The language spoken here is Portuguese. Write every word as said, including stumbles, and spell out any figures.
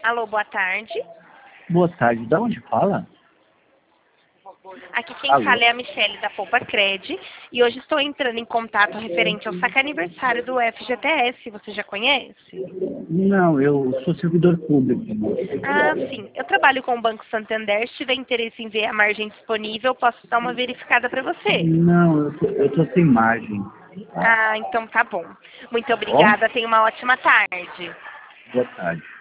Alô, boa tarde. Boa tarde, da onde fala? Aqui quem Alô? fala é a Michelle da Poupa Cred e hoje estou entrando em contato referente ao saque aniversário do F G T S. Você já conhece? Não, eu sou servidor público. Ah, sim. Eu trabalho com o Banco Santander. Se tiver interesse em ver a margem disponível, posso dar uma verificada para você. Não, eu tô, eu tô sem margem. Ah, então tá bom. Muito Bom, obrigada. Tenha uma ótima tarde. boa tarde.